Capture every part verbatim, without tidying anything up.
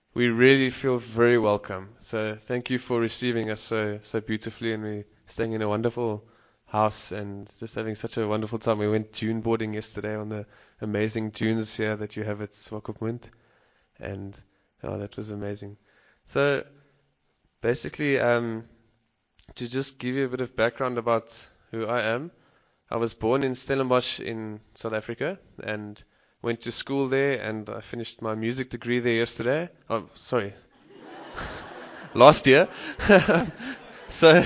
we really feel very welcome. So thank you for receiving us so so beautifully, and we're staying in a wonderful house and just having such a wonderful time. We went dune boarding yesterday on the amazing dunes here that you have at Swakopmund, and oh, that was amazing. So basically, um, to just give you a bit of background about who I am, I was born in Stellenbosch in South Africa and went to school there, and I finished my music degree there yesterday. Oh, sorry, last year. so,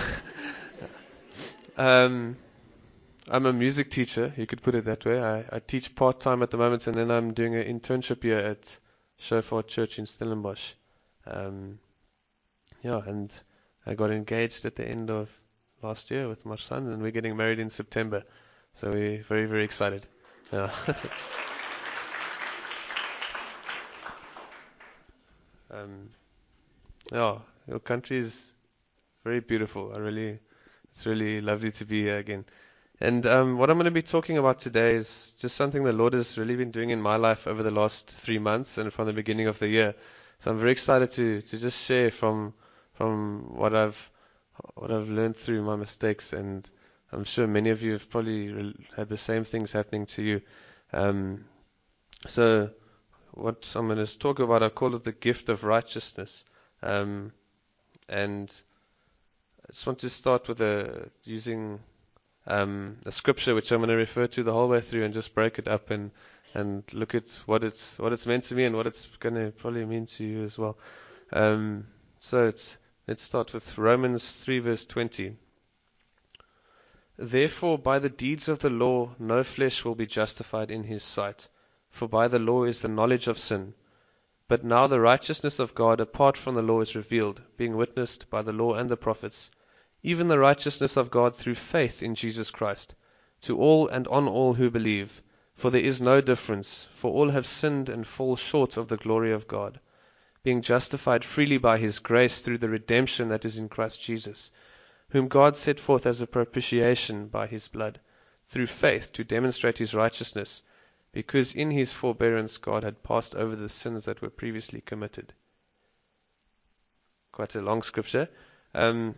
um, I'm a music teacher, you could put it that way. I, I teach part time at the moment, and then I'm doing an internship here at Shofar Church in Stellenbosch. Um, yeah, and I got engaged at the end of last year with my son, and we're getting married in September. So we're very, very excited. Yeah. um, yeah, your country is very beautiful. I really, it's really lovely to be here again. And um, what I'm going to be talking about today is just something the Lord has really been doing in my life over the last three months and from the beginning of the year. So I'm very excited to to just share from from what I've what I've learned through my mistakes, and I'm sure many of you have probably re- had the same things happening to you. Um, so what I'm going to talk about, I call it the gift of righteousness. Um, and I just want to start with a, using um, a scripture which I'm going to refer to the whole way through and just break it up and and look at what it's what it's meant to me and what it's going to probably mean to you as well. Um, so it's let's start with Romans three verse twenty. Therefore, by the deeds of the law, no flesh will be justified in his sight, for by the law is the knowledge of sin. But now the righteousness of God apart from the law is revealed, being witnessed by the law and the prophets, even the righteousness of God through faith in Jesus Christ, to all and on all who believe. For there is no difference, for all have sinned and fall short of the glory of God, being justified freely by his grace through the redemption that is in Christ Jesus, whom God set forth as a propitiation by his blood, through faith to demonstrate his righteousness, because in his forbearance God had passed over the sins that were previously committed. Quite a long scripture. Um,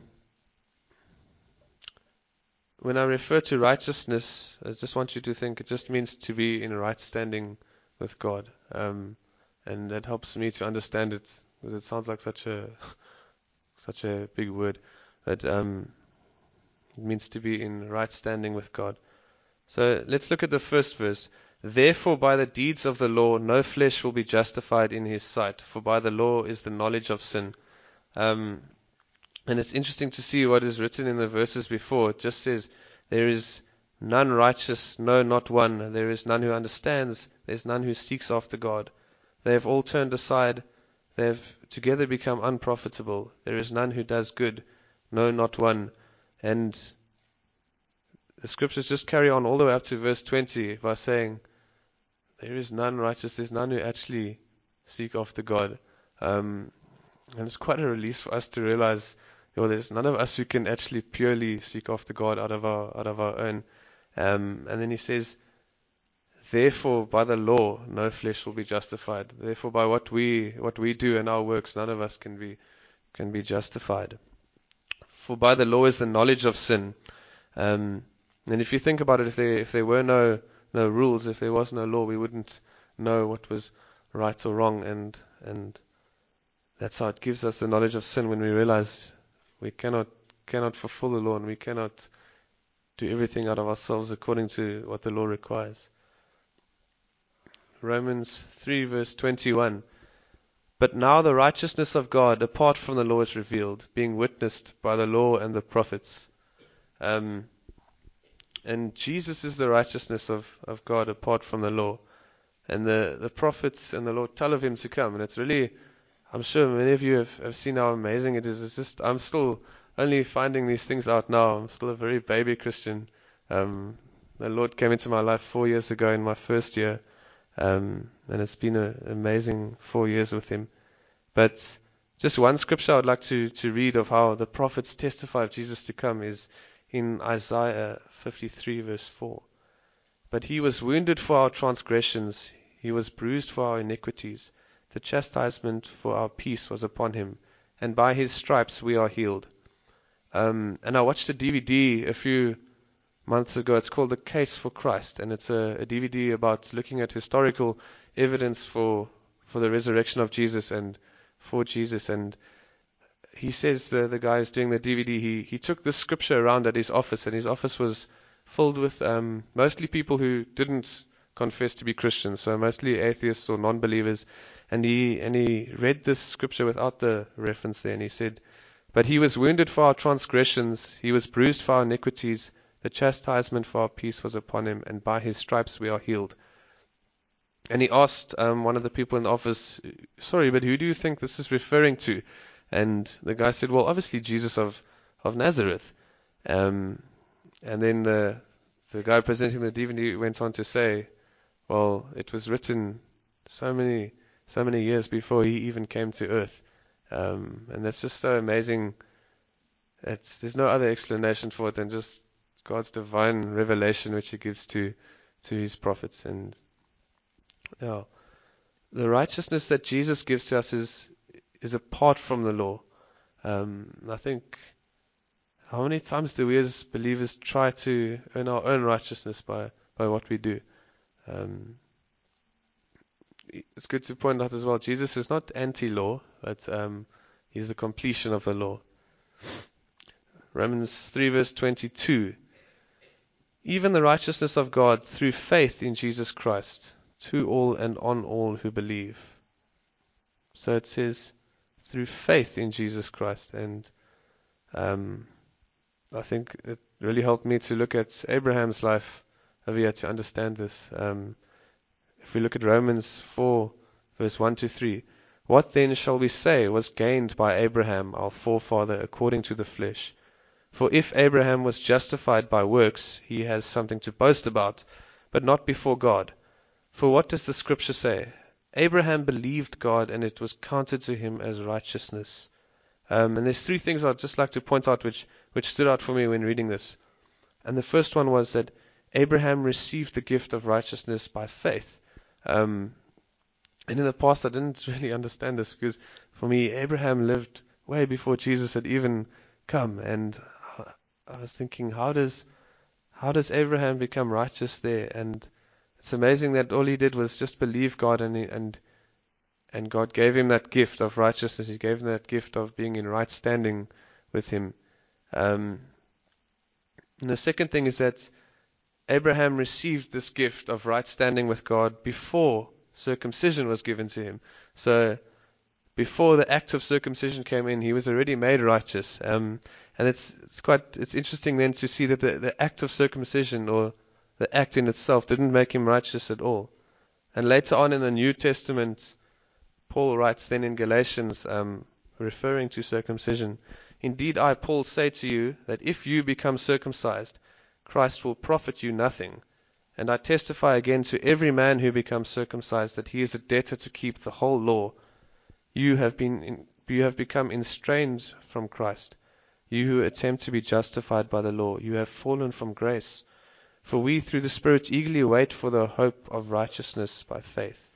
when I refer to righteousness, I just want you to think it just means to be in right standing with God. Um, and that helps me to understand it, because it sounds like such a such a big word. But um, it means to be in right standing with God. So let's look at the first verse. Therefore, by the deeds of the law, no flesh will be justified in his sight, for by the law is the knowledge of sin. Um, and it's interesting to see what is written in the verses before. It just says, there is none righteous, no, not one. There is none who understands. There's none who seeks after God. They have all turned aside. They have together become unprofitable. There is none who does good, no, not one. And the scriptures just carry on all the way up to verse twenty by saying, there is none righteous, there's none who actually seek after God. Um, and it's quite a release for us to realize, you know, there's none of us who can actually purely seek after God out of our out of our own. Um, and then he says, therefore, by the law, no flesh will be justified. Therefore, by what we what we do in our works, none of us can be can be justified. For by the law is the knowledge of sin. Um, and if you think about it, if there if there were no no rules, if there was no law, we wouldn't know what was right or wrong, and and that's how it gives us the knowledge of sin when we realize we cannot cannot fulfill the law and we cannot do everything out of ourselves according to what the law requires. Romans three verse twenty-one. But now the righteousness of God apart from the law is revealed, being witnessed by the law and the prophets. Um, and Jesus is the righteousness of, of God apart from the law. And the, the prophets and the Lord tell of him to come. And it's really, I'm sure many of you have, have seen how amazing it is. It's just, I'm still only finding these things out now. I'm still a very baby Christian. Um, the Lord came into my life four years ago in my first year. Um, and it's been an amazing four years with him. But just one scripture I'd like to, to read of how the prophets testify of Jesus to come is in Isaiah fifty-three verse four. But he was wounded for our transgressions, he was bruised for our iniquities. The chastisement for our peace was upon him, and by his stripes we are healed. Um, and I watched a D V D a few months ago. It's called The Case for Christ, and it's a, a D V D about looking at historical evidence for for the resurrection of Jesus and for Jesus. And he says, the the guy who's doing the D V D, he he took this scripture around at his office, and his office was filled with um, mostly people who didn't confess to be Christians, so mostly atheists or non-believers. And he and he read this scripture without the reference there, and he said, "But he was wounded for our transgressions, he was bruised for our iniquities. The chastisement for our peace was upon him, and by his stripes we are healed." And he asked um, one of the people in the office, "Sorry, but who do you think this is referring to?" And the guy said, "Well, obviously Jesus of of Nazareth." Um, and then the the guy presenting the D V D went on to say, "Well, it was written so many so many years before he even came to earth." Um, and that's just so amazing. It's there's no other explanation for it than just God's divine revelation, which He gives to to His prophets. And yeah, the righteousness that Jesus gives to us is is apart from the law. Um, I think, how many times do we as believers try to earn our own righteousness by by what we do? Um, it's good to point out as well, Jesus is not anti-law, but um, He's the completion of the law. Romans three verse twenty-two. Even the righteousness of God through faith in Jesus Christ, to all and on all who believe. So it says, through faith in Jesus Christ. And um, I think it really helped me to look at Abraham's life over here to understand this. Um, if we look at Romans four, verse one to three, what then shall we say was gained by Abraham, our forefather, according to the flesh? For if Abraham was justified by works, he has something to boast about, but not before God. For what does the scripture say? Abraham believed God, and it was counted to him as righteousness. Um, and there's three things I'd just like to point out which, which stood out for me when reading this. And the first one was that Abraham received the gift of righteousness by faith. Um, and in the past I didn't really understand this, because for me, Abraham lived way before Jesus had even come. And I was thinking, how does how does Abraham become righteous there? And it's amazing that all he did was just believe God, and he, and and God gave him that gift of righteousness. He gave him that gift of being in right standing with Him. Um, and the second thing is that Abraham received this gift of right standing with God before circumcision was given to him. So before the act of circumcision came in, he was already made righteous. Um, and it's it's quite it's interesting then to see that the, the act of circumcision, or the act in itself, didn't make him righteous at all. And later on in the New Testament, Paul writes then in Galatians, um, referring to circumcision, "Indeed I, Paul, say to you that if you become circumcised, Christ will profit you nothing. And I testify again to every man who becomes circumcised that he is a debtor to keep the whole law. You have been in, you have become estranged from Christ. You who attempt to be justified by the law, you have fallen from grace. For we through the Spirit eagerly wait for the hope of righteousness by faith."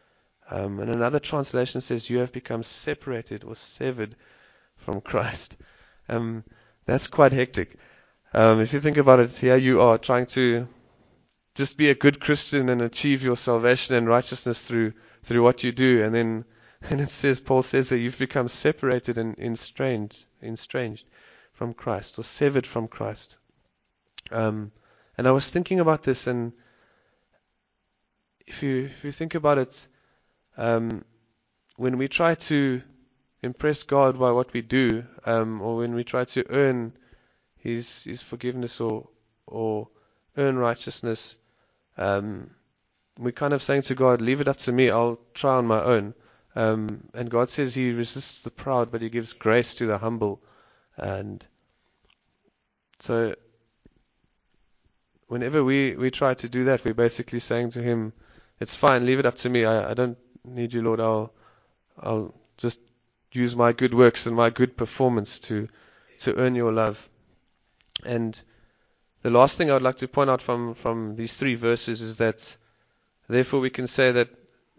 Um, and another translation says, "You have become separated or severed from Christ." Um, that's quite hectic. Um, if you think about it, here you are trying to just be a good Christian and achieve your salvation and righteousness through through what you do, and then and it says, Paul says that you've become separated and estranged, estranged from Christ, or severed from Christ. Um, and I was thinking about this, and if you if you think about it, um, when we try to impress God by what we do, um, or when we try to earn His His forgiveness, or or earn righteousness, um, we're kind of saying to God, "Leave it up to me. I'll try on my own." Um, and God says He resists the proud, but He gives grace to the humble. And so, whenever we, we try to do that, we're basically saying to Him, "It's fine. Leave it up to me. I, I don't need you, Lord. I'll I'll just use my good works and my good performance to to earn your love." And the last thing I would like to point out from from these three verses is that, therefore, we can say that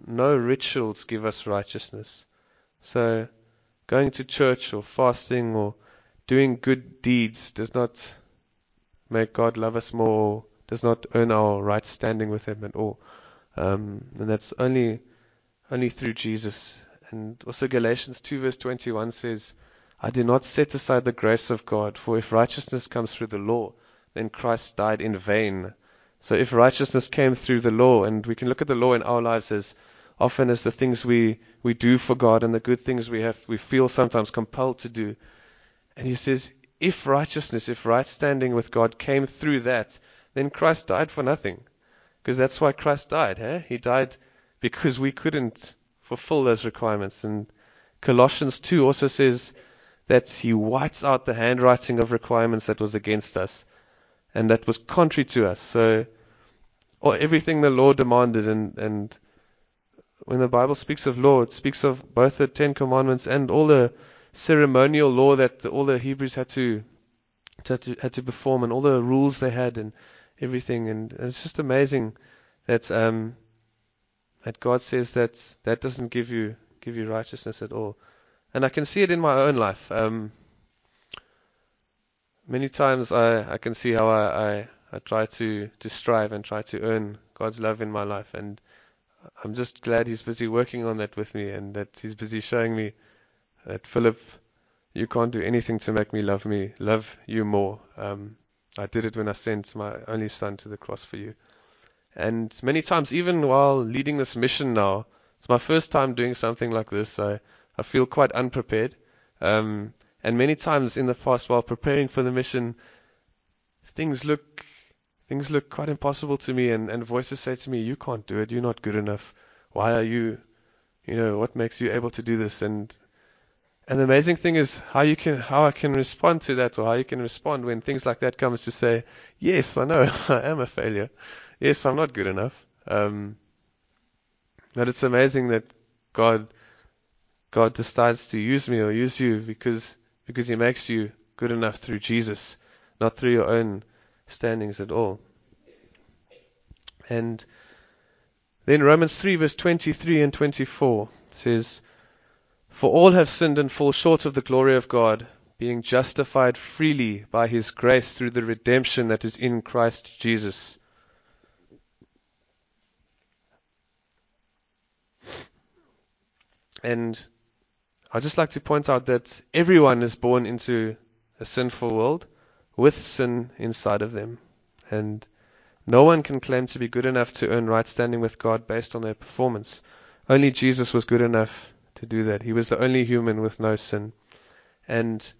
no rituals give us righteousness. So going to church or fasting or doing good deeds does not make God love us more, does not earn our right standing with Him at all. Um, and that's only only through Jesus. And also Galatians two verse twenty-one says, I do not set aside the grace of God, for if righteousness comes through the law, then Christ died in vain. So if righteousness came through the law, and we can look at the law in our lives as often as the things we, we do for God and the good things we have, we feel sometimes compelled to do. And he says, if righteousness, if right standing with God came through that, then Christ died for nothing. Because that's why Christ died. Eh? He died because we couldn't fulfill those requirements. And Colossians two also says that He wipes out the handwriting of requirements that was against us and that was contrary to us. So or everything the law demanded, and, and when the Bible speaks of law, it speaks of both the Ten Commandments and all the ceremonial law that the, all the Hebrews had to, had to had to perform, and all the rules they had and everything. And it's just amazing that um, that God says that that doesn't give you give you righteousness at all. And I can see it in my own life. Um, many times I, I can see how I, I, I try to, to strive and try to earn God's love in my life. And I'm just glad He's busy working on that with me, and that He's busy showing me that, Philip, you can't do anything to make me love me, love you more. Um, I did it when I sent my only son to the cross for you. And many times, even while leading this mission now, it's my first time doing something like this. I, I feel quite unprepared. Um, and many times in the past, while preparing for the mission, things look things look quite impossible to me, and, and voices say to me, you can't do it, you're not good enough. Why are you, you know, what makes you able to do this? And and the amazing thing is how you can how I can respond to that, or how you can respond when things like that comes to say, yes, I know I am a failure. Yes, I'm not good enough. Um, but it's amazing that God God decides to use me or use you because because He makes you good enough through Jesus, not through your own standings at all. And then Romans three verse twenty-three and twenty-four says, for all have sinned and fall short of the glory of God, being justified freely by His grace through the redemption that is in Christ Jesus. And I'd just like to point out that everyone is born into a sinful world with sin inside of them. And no one can claim to be good enough to earn right standing with God based on their performance. Only Jesus was good enough to do that. He was the only human with no sin. And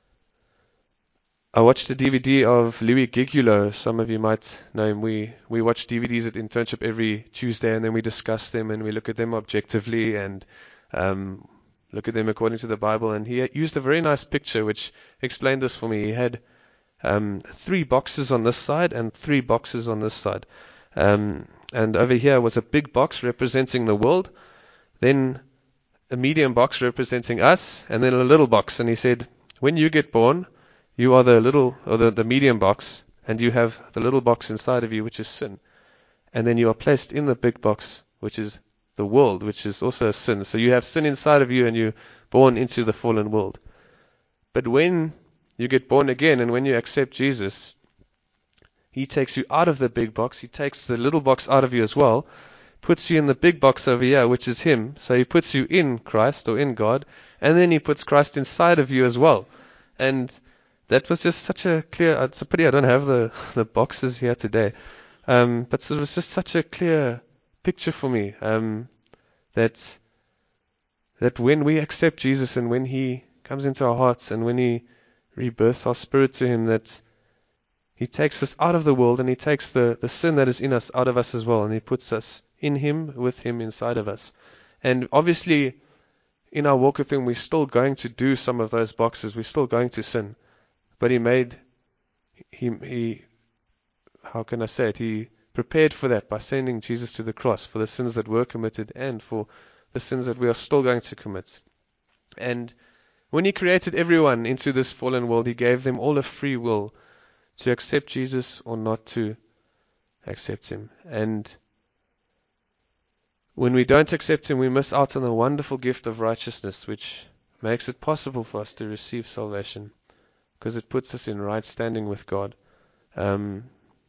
I watched a D V D of Louis Gigulo. Some of you might know him. We, we watch D V Ds at internship every Tuesday, and then we discuss them and we look at them objectively and um, look at them according to the Bible. And he used a very nice picture which explained this for me. He had um, three boxes on this side and three boxes on this side. Um, and over here was a big box representing the world, then a medium box representing us, and then a little box. And he said, when you get born, you are the little, or the, the medium box, and you have the little box inside of you, which is sin. And then you are placed in the big box, which is the world, which is also a sin. So you have sin inside of you, and you're born into the fallen world. But when you get born again, and when you accept Jesus, He takes you out of the big box. He takes the little box out of you as well, puts you in the big box over here, which is Him. So He puts you in Christ, or in God, and then He puts Christ inside of you as well. And that was just such a clear, it's a pity I don't have the, the boxes here today. Um, but it was just such a clear picture for me, um, that, that when we accept Jesus and when He comes into our hearts and when He rebirths our spirit to Him, that He takes us out of the world and He takes the, the sin that is in us out of us as well, and He puts us in Him, with Him, inside of us. And obviously, in our walk with Him, we're still going to do some of those boxes. We're still going to sin. But He made, He, He, how can I say it? He prepared for that by sending Jesus to the cross for the sins that were committed and for the sins that we are still going to commit. And when He created everyone into this fallen world, He gave them all a free will to accept Jesus or not to accept Him. And when we don't accept Him, we miss out on the wonderful gift of righteousness, which makes it possible for us to receive salvation, because it puts us in right standing with God. Um,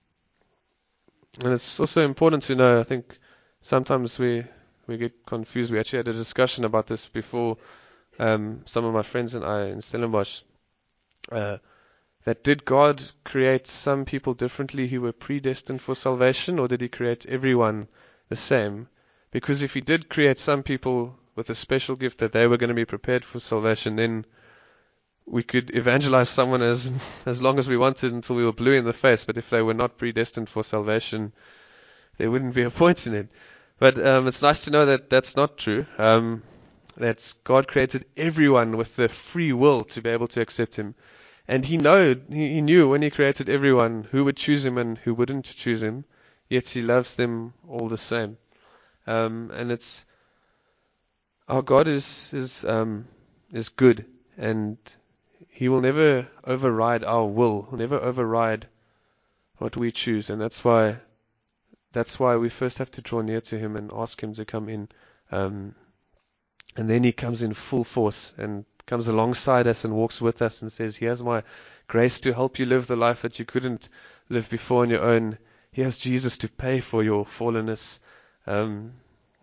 and it's also important to know, I think sometimes we we get confused. We actually had a discussion about this before, um, some of my friends and I in Stellenbosch, uh, that did God create some people differently who were predestined for salvation, or did He create everyone the same? Because if He did create some people with a special gift that they were going to be prepared for salvation, then we could evangelize someone as as long as we wanted until we were blue in the face. But if they were not predestined for salvation, there wouldn't be a point in it. But um, it's nice to know that that's not true. Um, that God created everyone with the free will to be able to accept Him. And he, know, he, he knew when He created everyone who would choose Him and who wouldn't choose Him, yet He loves them all the same. Um, and it's our God is is um, is good, and He will never override our will. He'll never override what we choose, and that's why that's why we first have to draw near to Him and ask Him to come in, um, and then He comes in full force and comes alongside us and walks with us and says, "Here's my grace to help you live the life that you couldn't live before on your own. Here's Jesus to pay for your fallenness." Um,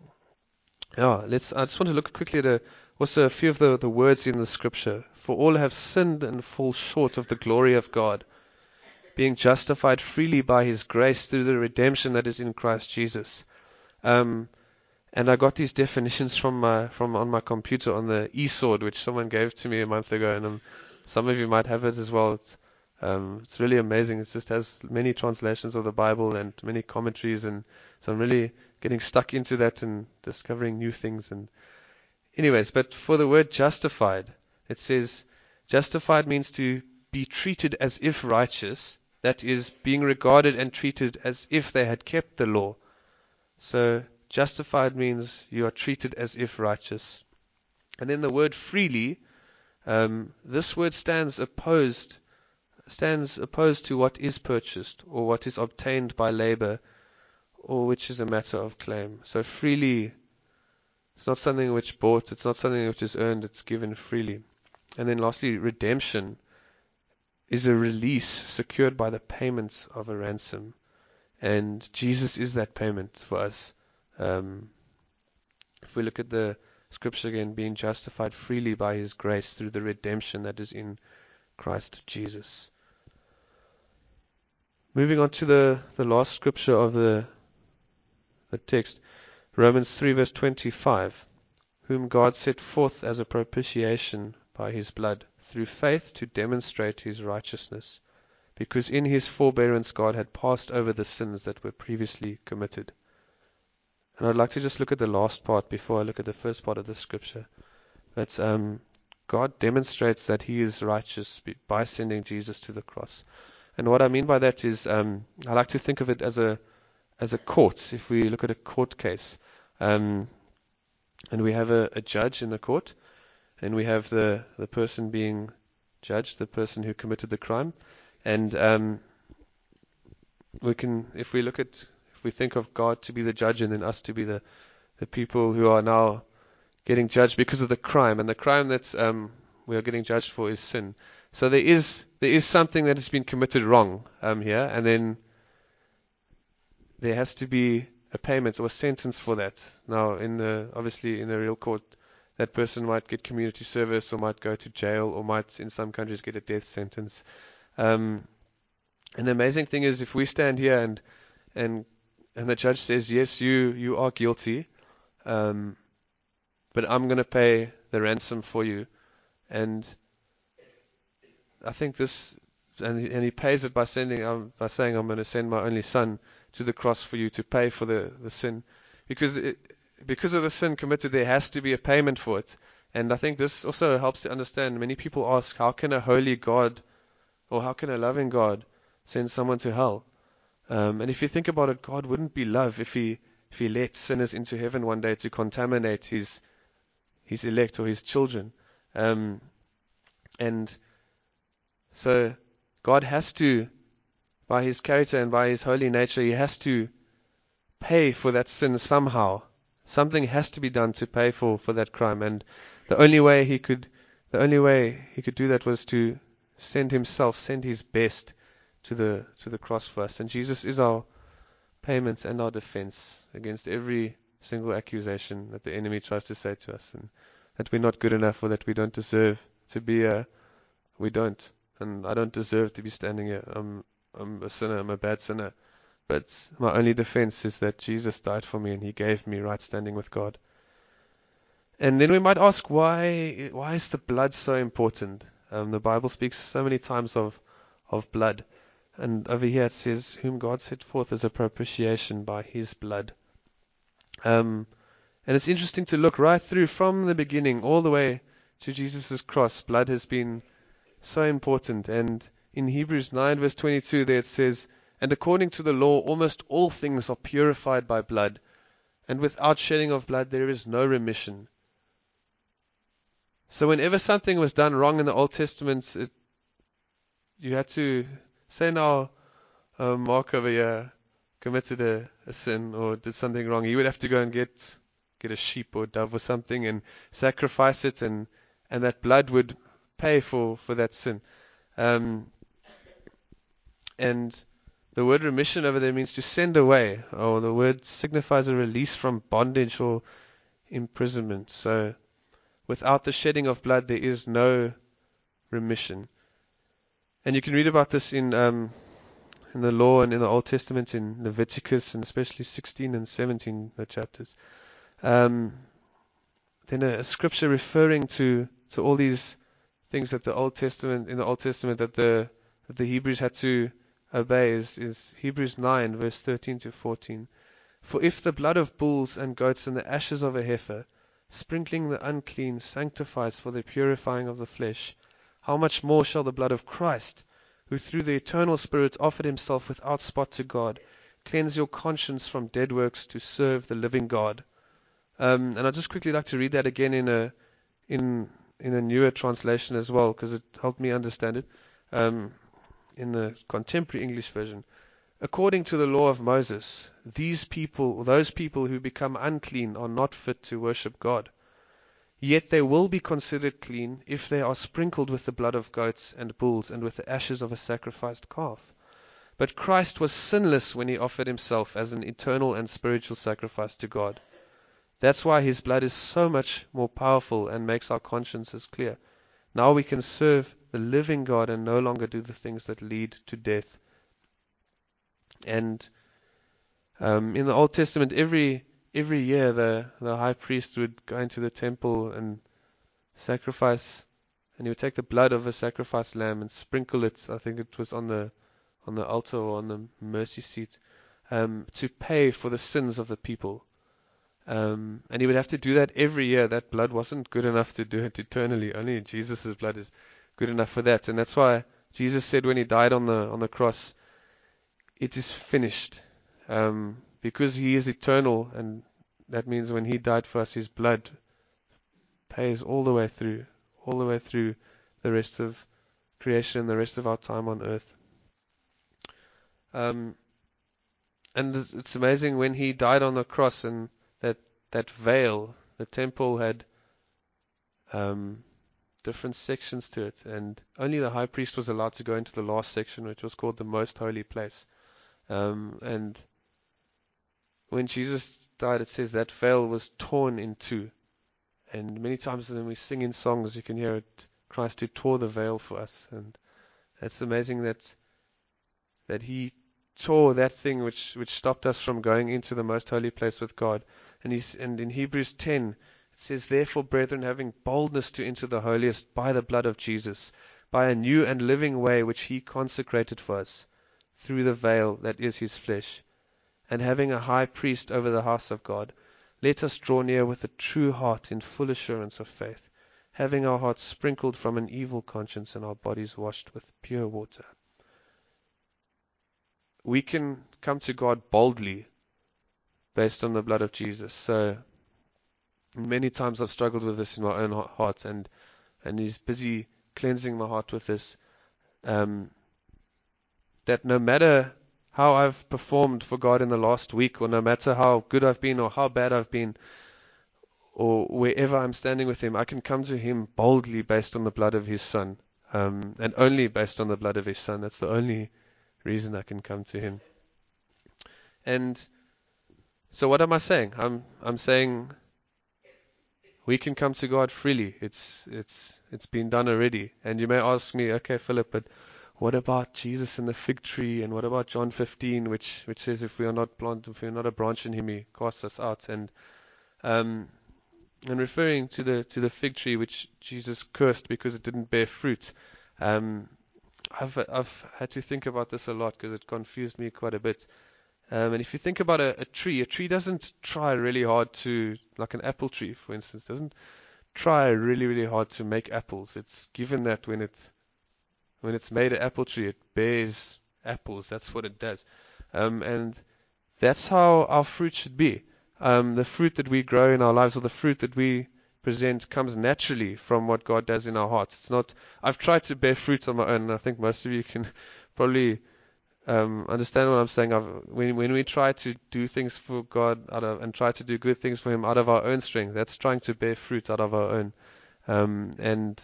yeah, let's. I just want to look quickly at a, also a few of the, the words in the scripture. For all have sinned and fall short of the glory of God, being justified freely by His grace through the redemption that is in Christ Jesus. Um, and I got these definitions from my, from on my computer on the eSword, which someone gave to me a month ago, and um, some of you might have it as well. It's, um, it's really amazing. It just has many translations of the Bible and many commentaries, and so I'm really getting stuck into that and discovering new things. And anyways, but for the word justified, it says justified means to be treated as if righteous. That is, being regarded and treated as if they had kept the law. So justified means you are treated as if righteous. And then the word freely, um, this word stands opposed stands opposed to what is purchased or what is obtained by labor, or which is a matter of claim. So freely, it's not something which bought, it's not something which is earned, it's given freely. And then lastly, redemption is a release secured by the payment of a ransom. And Jesus is that payment for us. Um, if we look at the scripture again, being justified freely by His grace through the redemption that is in Christ Jesus. Moving on to the, the last scripture of the the text, Romans three verse twenty-five, whom God set forth as a propitiation by His blood, through faith to demonstrate His righteousness, because in His forbearance God had passed over the sins that were previously committed. And I'd like to just look at the last part before I look at the first part of the scripture. But um, God demonstrates that He is righteous by sending Jesus to the cross. And what I mean by that is, um, I like to think of it as a as a court. If we look at a court case, um, and we have a, a judge in the court, and we have the, the person being judged, the person who committed the crime, and um, we can, if we look at, if we think of God to be the judge and then us to be the, the people who are now getting judged because of the crime, and the crime that um, we are getting judged for is sin. So there is there is something that has been committed wrong um, here, and then there has to be a payment or a sentence for that. Now, in the obviously in the real court, that person might get community service or might go to jail or might, in some countries, get a death sentence. Um, and the amazing thing is, if we stand here and and and the judge says, yes, you you are guilty, um, but I'm going to pay the ransom for you, and I think this, and he, and he pays it by sending, um, by saying, I'm going to send my only son to the cross for you to pay for the, the sin, because it, because of the sin committed, there has to be a payment for it. And I think this also helps to understand. Many people ask, how can a holy God, or how can a loving God, send someone to hell? Um, and if you think about it, God wouldn't be love if he if he let sinners into heaven one day to contaminate his his elect or his children. Um, and so God has to, by His character and by His holy nature, He has to pay for that sin somehow. Something has to be done to pay for, for that crime, and the only way he could, the only way he could do that was to send himself, send his best to the to the cross for us. And Jesus is our payment and our defense against every single accusation that the enemy tries to say to us, and that we're not good enough or that we don't deserve to be a, we don't. And I don't deserve to be standing here. I'm, I'm a sinner. I'm a bad sinner. But my only defense is that Jesus died for me and he gave me right standing with God. And then we might ask, why, why is the blood so important? Um, the Bible speaks so many times of, of blood. And over here it says, whom God set forth as a propitiation by his blood. Um, and it's interesting to look right through from the beginning all the way to Jesus' cross. Blood has been so important. And in Hebrews nine verse twenty-two there it says, and according to the law, almost all things are purified by blood. And without shedding of blood, there is no remission. So whenever something was done wrong in the Old Testament, it, you had to say now, um, Mark over here committed a, a sin or did something wrong. He would have to go and get get a sheep or a dove or something and sacrifice it, and, and that blood would pay for, for that sin. Um, and the word remission over there means to send away, or the word signifies a release from bondage or imprisonment. So without the shedding of blood, there is no remission. And you can read about this in um, in the law and in the Old Testament, in Leviticus, and especially sixteen and seventeen, the chapters. Um, then a, a scripture referring to, to all these things that the Old Testament, in the Old Testament, that the that the Hebrews had to obey is, is Hebrews nine, verse thirteen to fourteen. For if the blood of bulls and goats and the ashes of a heifer, sprinkling the unclean, sanctifies for the purifying of the flesh, how much more shall the blood of Christ, who through the eternal Spirit offered himself without spot to God, cleanse your conscience from dead works to serve the living God. Um, and I'd just quickly like to read that again in a in in a newer translation as well, because it helped me understand it. Um, in the contemporary English version. According to the law of Moses, these people, those people who become unclean, are not fit to worship God. Yet they will be considered clean if they are sprinkled with the blood of goats and bulls and with the ashes of a sacrificed calf. But Christ was sinless when he offered himself as an eternal and spiritual sacrifice to God. That's why his blood is so much more powerful and makes our consciences clear. Now we can serve the living God and no longer do the things that lead to death. And um, in the Old Testament, every every year the, the high priest would go into the temple and sacrifice, and he would take the blood of a sacrificed lamb and sprinkle it. I think it was on the on the altar or on the mercy seat, um, to pay for the sins of the people. Um, and he would have to do that every year. That blood wasn't good enough to do it eternally. Only Jesus' blood is good enough for that. And that's why Jesus said when he died on the on the cross, it is finished. Um, because he is eternal, and that means when he died for us, his blood pays all the way through, all the way through the rest of creation and the rest of our time on earth. Um, and it's, it's amazing when he died on the cross, and that that veil, the temple had um, different sections to it, and only the high priest was allowed to go into the last section, which was called the most holy place. Um, and when Jesus died, it says that veil was torn in two. And many times when we sing in songs, you can hear it, Christ who tore the veil for us. And it's amazing that that he tore that thing which, which stopped us from going into the most holy place with God. And, he's, and in Hebrews ten, it says, therefore, brethren, having boldness to enter the holiest by the blood of Jesus, by a new and living way which he consecrated for us, through the veil that is his flesh, and having a high priest over the house of God, let us draw near with a true heart in full assurance of faith, having our hearts sprinkled from an evil conscience and our bodies washed with pure water. We can come to God boldly based on the blood of Jesus. So many times I've struggled with this in my own heart, and and he's busy cleansing my heart with this, um, that no matter how I've performed for God in the last week, or no matter how good I've been or how bad I've been, or wherever I'm standing with Him, I can come to Him boldly based on the blood of His Son, um, and only based on the blood of His Son. That's the only reason I can come to Him. And so what am I saying? I'm I'm saying we can come to God freely. It's it's it's been done already. And you may ask me, okay, Philip, but what about Jesus and the fig tree? And what about John fifteen, which which says if we are not plant, if we are not a branch in Him, He casts us out. And um, and referring to the to the fig tree, which Jesus cursed because it didn't bear fruit. Um, I've I've had to think about this a lot because it confused me quite a bit. Um, and if you think about a, a tree, a tree doesn't try really hard to, like an apple tree, for instance, doesn't try really, really hard to make apples. It's given that when it's, when it's made an apple tree, it bears apples. That's what it does. Um, and that's how our fruit should be. Um, the fruit that we grow in our lives, or the fruit that we present, comes naturally from what God does in our hearts. It's not, I've tried to bear fruit on my own, and I think most of you can probably Um, understand what I'm saying. I've, when when we try to do things for God out of, and try to do good things for Him out of our own strength, that's trying to bear fruit out of our own, um, and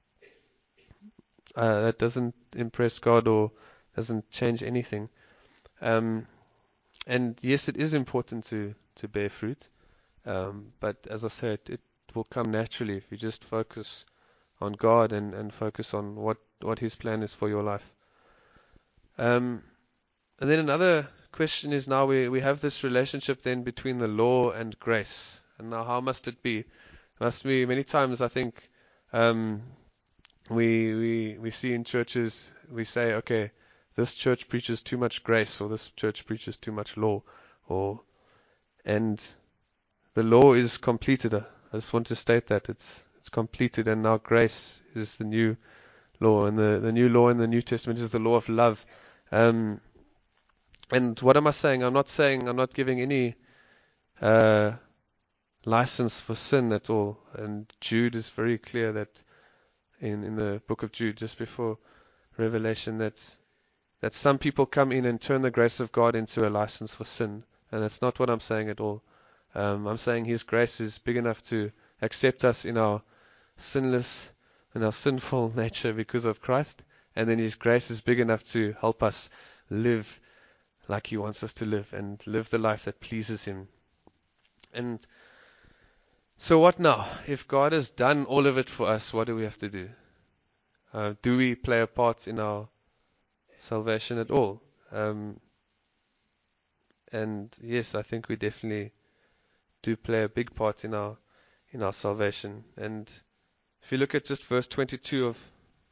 uh, that doesn't impress God or doesn't change anything. Um, and yes, it is important to to bear fruit, um, but as I said, it will come naturally if you just focus on God and and focus on what what His plan is for your life. Um, And then another question is, now we, we have this relationship then between the law and grace. And now how must it be? It must be many times, I think, um, we, we, we see in churches, we say, okay, this church preaches too much grace, or this church preaches too much law, or, and the law is completed. I just want to state that it's, it's completed, and now grace is the new law, and the, the new law in the New Testament is the law of love. Um, And what am I saying? I'm not saying, I'm not giving any uh, license for sin at all. And Jude is very clear that in, in the book of Jude, just before Revelation, that that some people come in and turn the grace of God into a license for sin. And that's not what I'm saying at all. Um, I'm saying His grace is big enough to accept us in our sinless, in our sinful nature because of Christ. And then His grace is big enough to help us live like He wants us to live, and live the life that pleases Him. And so what now? If God has done all of it for us, what do we have to do? Uh, do we play a part in our salvation at all? Um, and yes, I think we definitely do play a big part in our in our salvation. And if you look at just verse twenty-two of,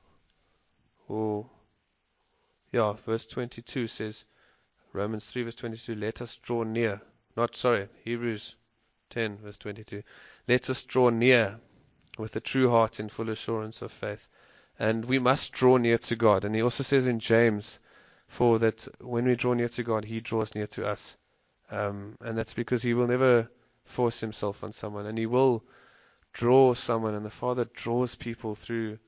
or yeah, verse twenty-two says, Romans three verse twenty-two, let us draw near. Not, sorry, Hebrews ten verse twenty-two. Let us draw near with a true heart in full assurance of faith. And we must draw near to God. And he also says in James four that when we draw near to God, He draws near to us. Um, and that's because He will never force Himself on someone. And He will draw someone. And the Father draws people through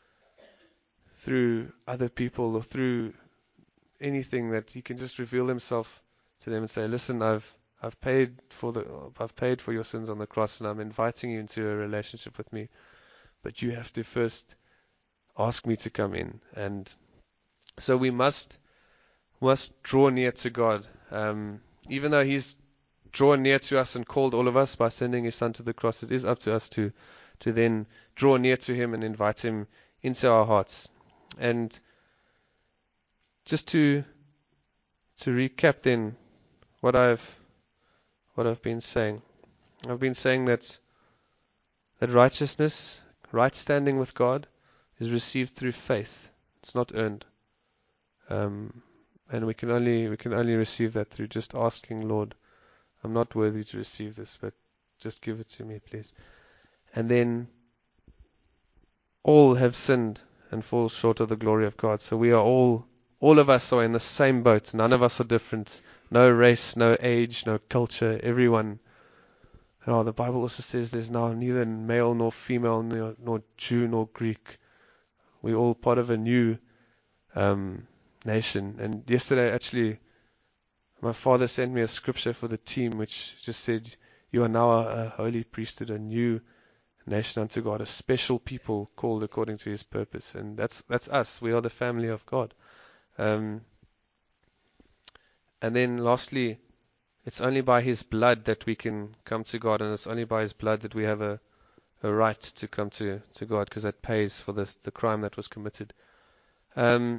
through other people, or through anything, that He can just reveal Himself to them and say, listen, I've I've paid for the I've paid for your sins on the cross, and I'm inviting you into a relationship with me. But you have to first ask me to come in. And so we must must draw near to God. Um, even though He's drawn near to us and called all of us by sending His Son to the cross, it is up to us to to then draw near to Him and invite Him into our hearts. And just to to recap then what I've what I've been saying. I've been saying that that righteousness, right standing with God, is received through faith. It's not earned. Um, and we can only we can only receive that through just asking, Lord, I'm not worthy to receive this, but just give it to me, please. And then all have sinned and fall short of the glory of God. So we are all, all of us are in the same boat. None of us are different. No race, no age, no culture. Everyone. Oh, the Bible also says there's now neither male nor female, nor, nor Jew nor Greek. We're all part of a new um, nation. And yesterday, actually, my father sent me a scripture for the team which just said, "You are now a, a holy priesthood, a new nation unto God, a special people called according to His purpose." And that's that's us. We are the family of God. Um, and then lastly, it's only by His blood that we can come to God, and it's only by His blood that we have a, a right to come to, to God, because that pays for the the crime that was committed. Um,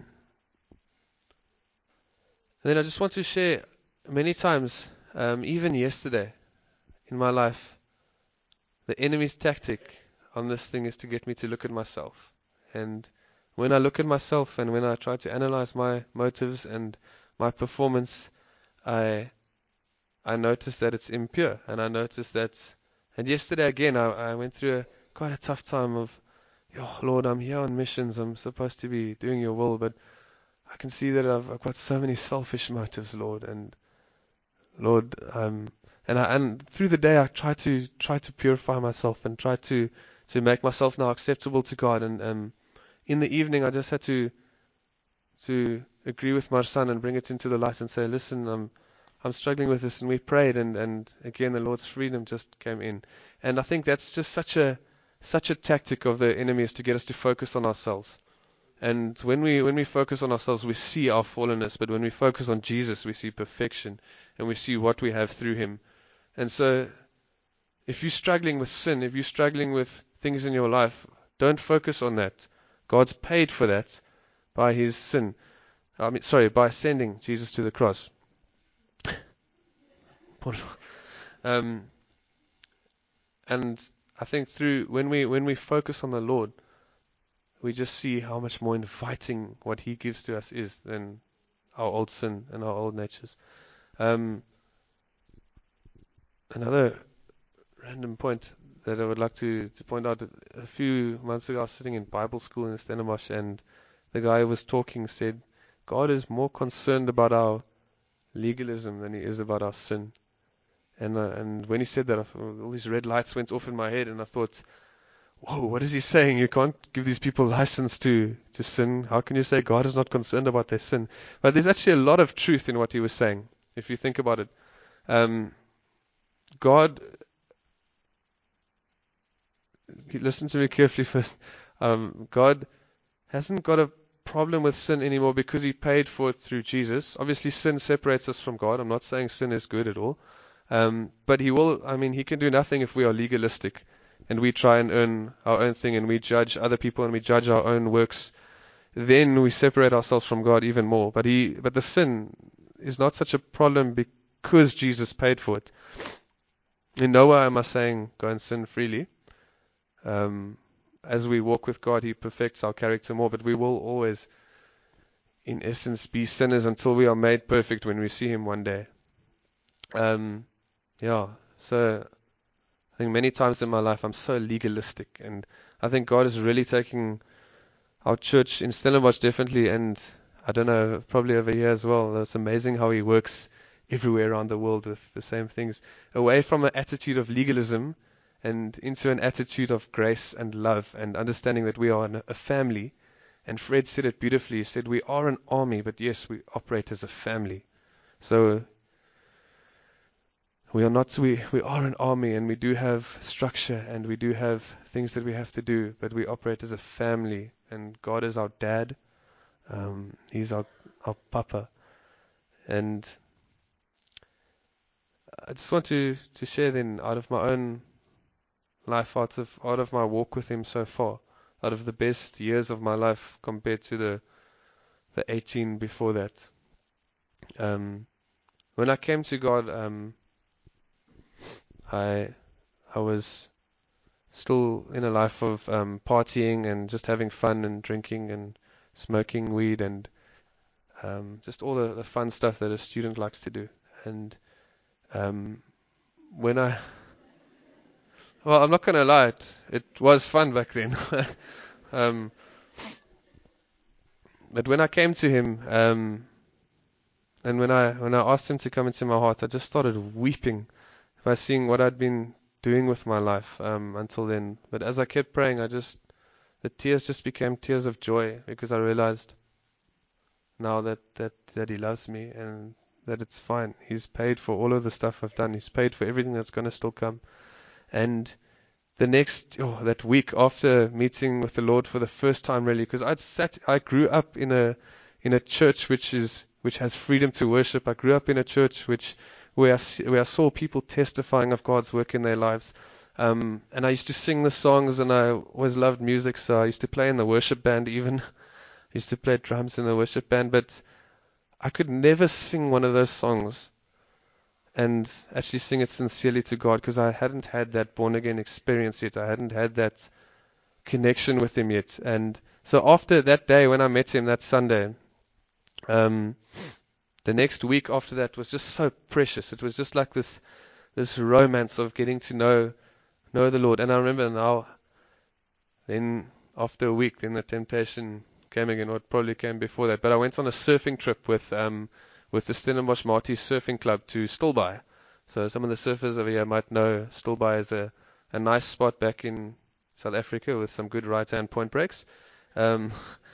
and then I just want to share, many times, um, even yesterday in my life, the enemy's tactic on this thing is to get me to look at myself. And when I look at myself and when I try to analyze my motives and my performance, I I notice that it's impure. And I notice that, and yesterday again, I, I went through a, quite a tough time of, oh Lord, I'm here on missions. I'm supposed to be doing your will, but I can see that I've, I've got so many selfish motives, Lord. And Lord, um, and I, and through the day I try to try to purify myself and try to to make myself now acceptable to God. And um, in the evening, I just had to to agree with my son and bring it into the light and say, listen, I'm I'm struggling with this. And we prayed, and and again the Lord's freedom just came in. And I think that's just such a such a tactic of the enemy, is to get us to focus on ourselves. And when we when we focus on ourselves, we see our fallenness. But when we focus on Jesus, we see perfection, and we see what we have through Him. And so, if you're struggling with sin, if you're struggling with things in your life, don't focus on that. God's paid for that by His sin. I mean, sorry, by sending Jesus to the cross. um, and I think through when we when we focus on the Lord, we just see how much more inviting what He gives to us is than our old sin and our old natures. Um, another random point that I would like to, to point out, a few months ago I was sitting in Bible school in Stellenbosch, and the guy who was talking said, God is more concerned about our legalism than He is about our sin. And uh, and when he said that, I thought, all these red lights went off in my head, and I thought, whoa, what is he saying? You can't give these people license to, to sin. How can you say God is not concerned about their sin? But there's actually a lot of truth in what he was saying, if you think about it. Um, God, listen to me carefully first. Um, God hasn't got a problem with sin anymore because He paid for it through Jesus. Obviously, sin separates us from God. I'm not saying sin is good at all. Um, but He will, I mean, He can do nothing if we are legalistic and we try and earn our own thing and we judge other people and we judge our own works. Then we separate ourselves from God even more. But He, but the sin is not such a problem because Jesus paid for it. In no way am I saying go and sin freely. Um, as we walk with God, He perfects our character more, but we will always, in essence, be sinners until we are made perfect when we see Him one day. Um, yeah, so I think many times in my life I'm so legalistic, and I think God is really taking our church in Stellenbosch definitely, and I don't know, probably over here as well. It's amazing how He works everywhere around the world with the same things, away from an attitude of legalism and into an attitude of grace and love and understanding that we are a family. And Fred said it beautifully. He said, we are an army, but yes, we operate as a family. So we are not, we, we are an army, and we do have structure and we do have things that we have to do, but we operate as a family, and God is our dad. Um, he's our, our papa. And I just want to, to share then out of my own life, out of, out of my walk with Him so far, out of the best years of my life compared to the, the eighteen before that. Um, when I came to God, um, I, I was still in a life of um, partying and just having fun and drinking and smoking weed and um, just all the, the fun stuff that a student likes to do. And um, when I, well, I'm not going to lie, it, it was fun back then. um, but when I came to Him, um, and when I when I asked Him to come into my heart, I just started weeping by seeing what I'd been doing with my life um, until then. But as I kept praying, I just the tears just became tears of joy, because I realized now that, that, that He loves me, and that it's fine. He's paid for all of the stuff I've done. He's paid for everything that's going to still come. And the next, oh, that week after meeting with the Lord for the first time, really, because I'd sat, I grew up in a in a church which is which has freedom to worship. I grew up in a church which where I, where I saw people testifying of God's work in their lives. Um, and I used to sing the songs, and I always loved music, so I used to play in the worship band even. I used to play drums in the worship band, but I could never sing one of those songs and actually sing it sincerely to God, because I hadn't had that born-again experience yet. I hadn't had that connection with Him yet. And so after that day when I met Him, that Sunday, um, the next week after that was just so precious. It was just like this this romance of getting to know know the Lord. And I remember now, then after a week, then the temptation came again, or it probably came before that. But I went on a surfing trip with um, with the Stellenbosch Marty Surfing Club to Stilbaai. So some of the surfers over here might know Stilbaai is a, a nice spot back in South Africa with some good right-hand point breaks. Um,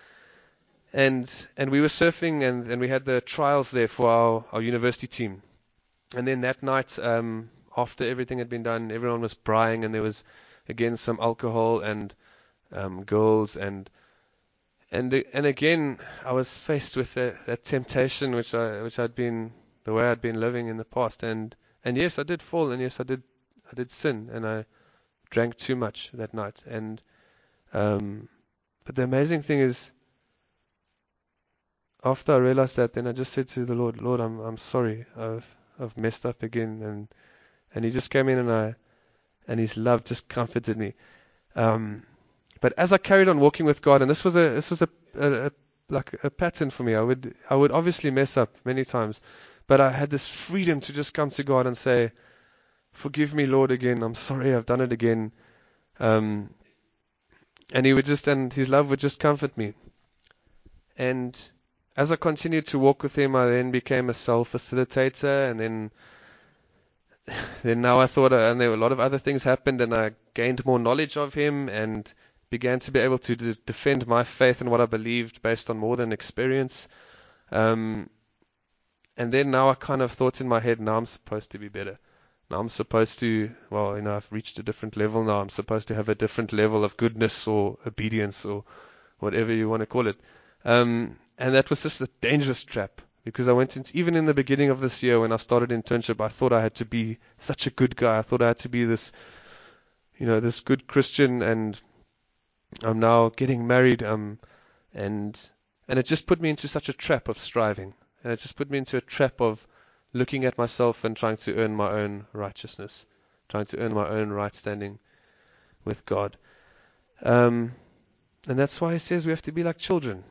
and and we were surfing, and, and we had the trials there for our, our university team. And then that night, um, after everything had been done, everyone was braaiing, and there was, again, some alcohol and um, girls and And and again, I was faced with that, that temptation, which I which I'd been the way I'd been living in the past, and and yes, I did fall, and yes, I did I did sin, and I drank too much that night, and um, but the amazing thing is, after I realized that, then I just said to the Lord, Lord, I'm I'm sorry, I've I've messed up again, and and He just came in, and I and His love just comforted me. Um, But as I carried on walking with God, and this was a this was a, a, a like a pattern for me. I would I would obviously mess up many times, but I had this freedom to just come to God and say, "Forgive me, Lord, again. I'm sorry. I've done it again." Um, and He would just and His love would just comfort me. And as I continued to walk with Him, I then became a cell facilitator, and then then now I thought, uh, and there were a lot of other things happened, and I gained more knowledge of Him, and began to be able to de- defend my faith and what I believed based on more than experience. Um, and then now I kind of thought in my head, now I'm supposed to be better. Now I'm supposed to, well, you know, I've reached a different level now. I'm supposed to have a different level of goodness or obedience or whatever you want to call it. Um, and that was just a dangerous trap, because I went into, even in the beginning of this year when I started internship, I thought I had to be such a good guy. I thought I had to be this, you know, this good Christian, and I'm now getting married, um, and and it just put me into such a trap of striving, and it just put me into a trap of looking at myself and trying to earn my own righteousness, trying to earn my own right standing with God. Um, and that's why He says we have to be like children.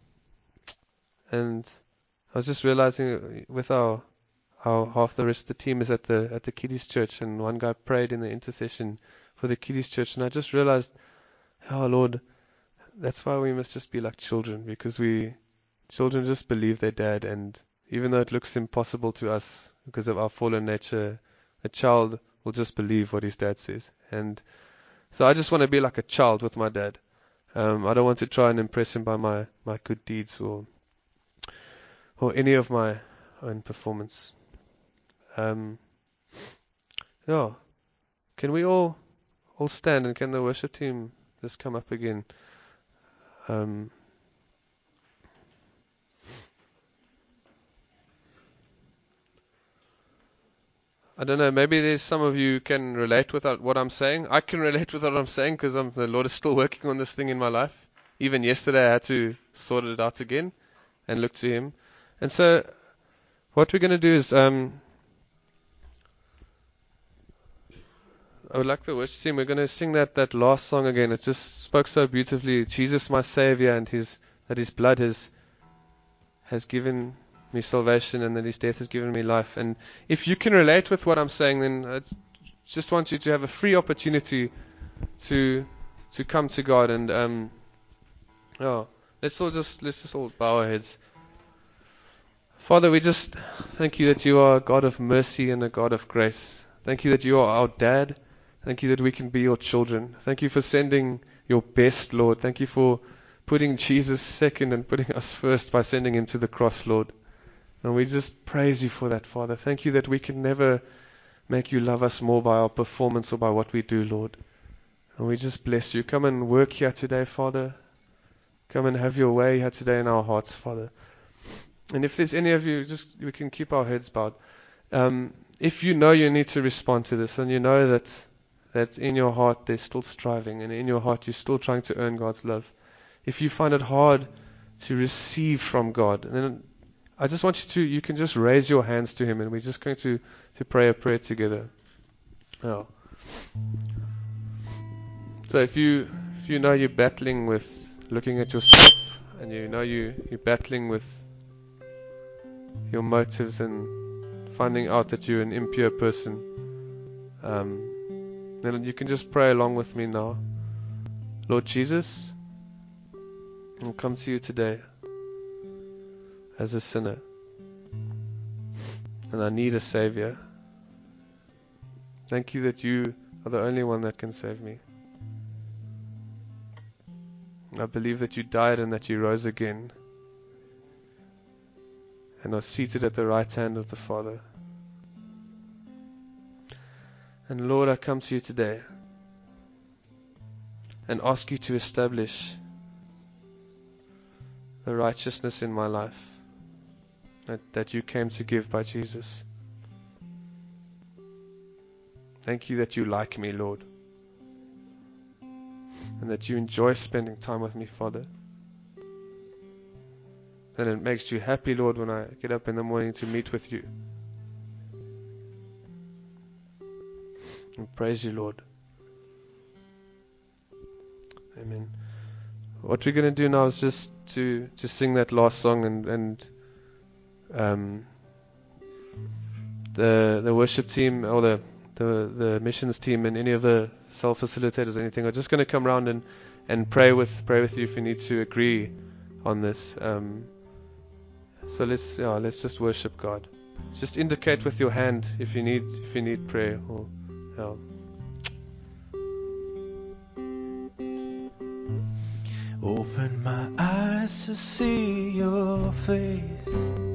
And I was just realizing with our our half the rest of the team is at the at the kiddies church, and one guy prayed in the intercession for the kiddies church, and I just realized, oh Lord, that's why we must just be like children, because we children just believe their dad, and even though it looks impossible to us because of our fallen nature, a child will just believe what his dad says. And so I just want to be like a child with my dad. Um, I don't want to try and impress him by my, my good deeds or or any of my own performance. Um, yeah. Can we all all stand, and can the worship team just come up again? Um, I don't know, maybe there's some of you can relate with what I'm saying. I can relate with what I'm saying because I'm, the Lord is still working on this thing in my life. Even yesterday I had to sort it out again and look to Him. And so what we're going to do is, um, I would like the worship team, we're going to sing that, that last song again. It just spoke so beautifully. Jesus my Savior, and his that His blood has has given me salvation, and that His death has given me life. And if you can relate with what I'm saying, then I just want you to have a free opportunity to to come to God. And um, oh, let's all just let's just all bow our heads. Father, we just thank You that You are a God of mercy and a God of grace. Thank You that You are our dad. Thank You that we can be Your children. Thank You for sending Your best, Lord. Thank You for putting Jesus second and putting us first by sending Him to the cross, Lord. And we just praise you for that, Father. Thank you that we can never make you love us more by our performance or by what we do, Lord. And we just bless you. Come and work here today, Father. Come and have your way here today in our hearts, Father. And if there's any of you, just we can keep our heads bowed. Um, if you know you need to respond to this, and you know that that in your heart there's still striving, and in your heart you're still trying to earn God's love. If you find it hard to receive from God, and then I just want you to, you can just raise your hands to Him, and we're just going to, to pray a prayer together. Oh. So if you if you know you're battling with looking at yourself, and you know you, you're battling with your motives and finding out that you're an impure person, um, then you can just pray along with me now. Lord Jesus, I'll come to you today as a sinner, and I need a Savior. Thank you that you are the only one that can save me. I believe that you died and that you rose again and are seated at the right hand of the Father. And Lord, I come to you today and ask you to establish the righteousness in my life that, that you came to give by Jesus. Thank you that you like me, Lord, and that you enjoy spending time with me, Father. And it makes you happy, Lord, when I get up in the morning to meet with you. And praise you, Lord. Amen. What we're going to do now is just to, to sing that last song, and, and um, the the worship team or the, the the missions team and any of the self facilitators or anything are just going to come around and, and pray with pray with you if you need to agree on this. Um, so let's yeah let's just worship God. Just indicate with your hand if you need if you need prayer or yeah. Open my eyes to see your face.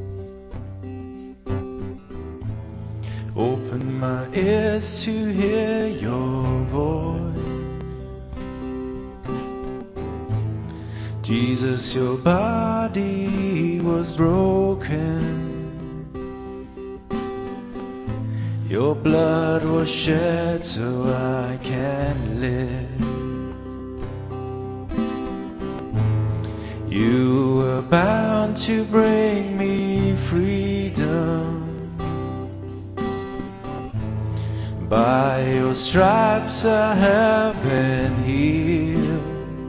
Open my ears to hear your voice. Jesus, your body was broken. Your blood was shed so I can live. You were bound to bring me freedom. By your stripes I have been healed.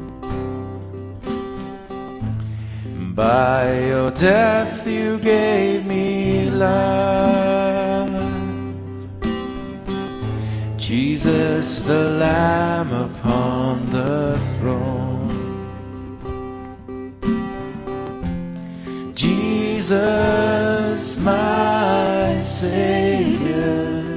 By your death you gave me life. Jesus, the Lamb upon the throne. Jesus, my Savior.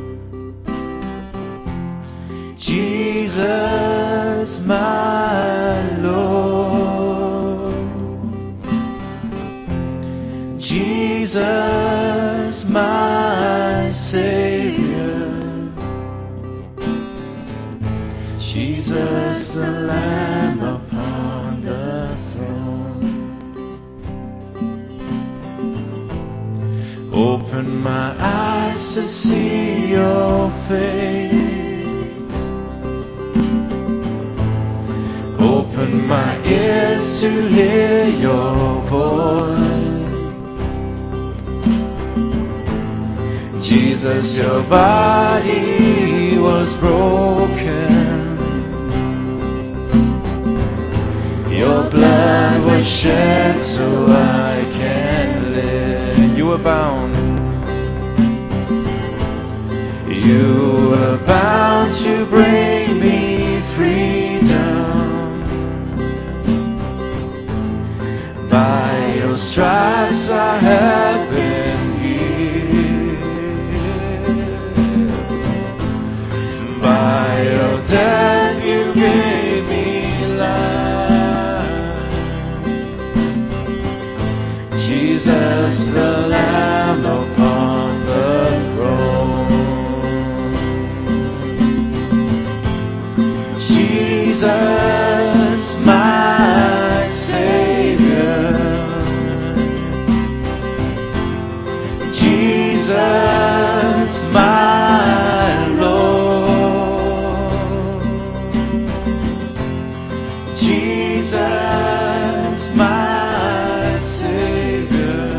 Jesus, my Lord. Jesus, my Savior. Jesus, the Lamb upon the throne. Open my eyes to see your face. Open my ears to hear your voice. Jesus, your body was broken. Your blood was shed so I can live. You were bound. You were bound to bring me freedom. By your stripes I have been healed. By your death you gave me life. Jesus, Jesus, the Lamb upon the throne. Jesus, my Savior. Jesus, my Lord. Jesus, my Savior.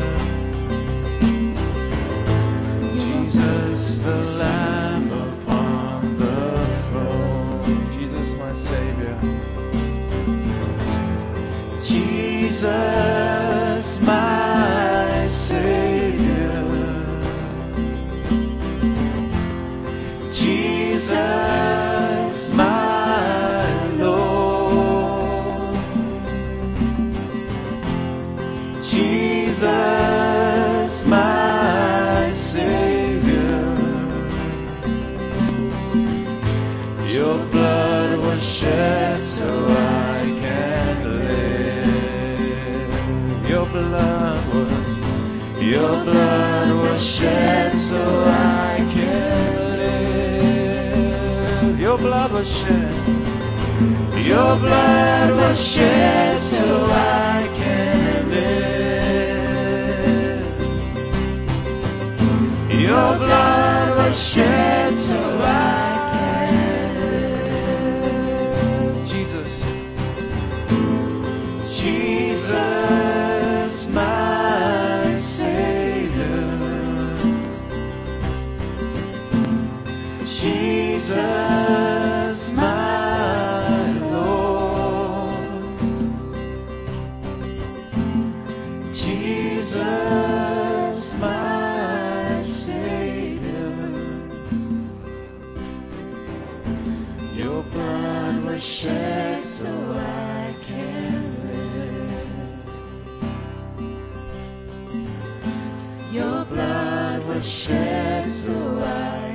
Jesus, the Lamb upon the throne. Jesus, my Savior. Jesus, my Savior. Jesus, my Lord. Jesus, my Savior. Your blood was shed so I can live. Your blood was, your blood was shed so I can live. Your blood was shed. Your blood was shed so I can live. Your blood was shed so I can live. Jesus. Jesus, my Savior. Jesus, my Lord. Jesus, my Savior. Your blood was shed so I can live. Your blood was shed so I